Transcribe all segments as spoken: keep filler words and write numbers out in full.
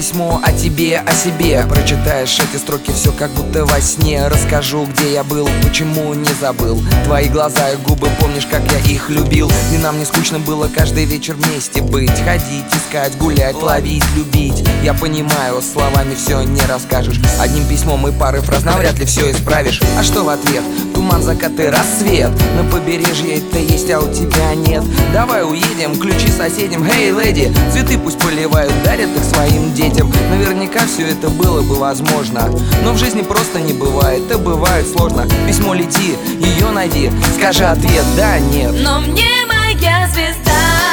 письмо о тебе, о себе. Прочитаешь эти строки, все как будто во сне. Расскажу, где я был, почему не забыл. Твои глаза и губы, помнишь, как я их любил. И нам не скучно было каждый вечер вместе быть. Ходить, искать, гулять, ловить, любить. Я понимаю, словами все не расскажешь. Одним письмом и парой фраз навряд ли все исправишь. А что в ответ? Туман, закат и рассвет. На побережье это есть, а у тебя нет. Давай уедем, ключи соседям. Эй, леди, цветы пусть поливают, дарят их своим детям. Наверняка все это было бы возможно, но в жизни просто не бывает, это бывает сложно. Письмо лети, ее найди, скажи ответ, да, нет. Но мне моя звезда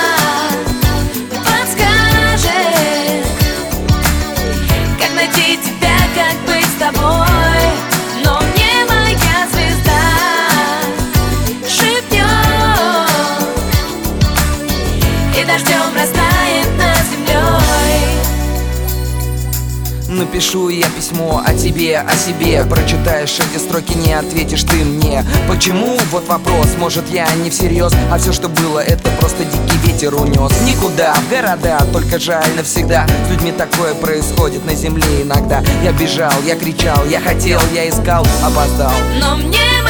подскажет, как найти тебя, как быть с тобой. Но мне моя звезда шепнет, и дождем растает над землей. Напишу я письмо о тебе, о себе. Прочитаешь эти строки, не ответишь ты мне. Почему? Вот вопрос. Может, я не всерьез, а все, что было, это просто дикий ветер унес. Никуда, в города, только жаль навсегда. С людьми такое происходит на земле иногда. Я бежал, я кричал, я хотел, я искал, опоздал. Но мне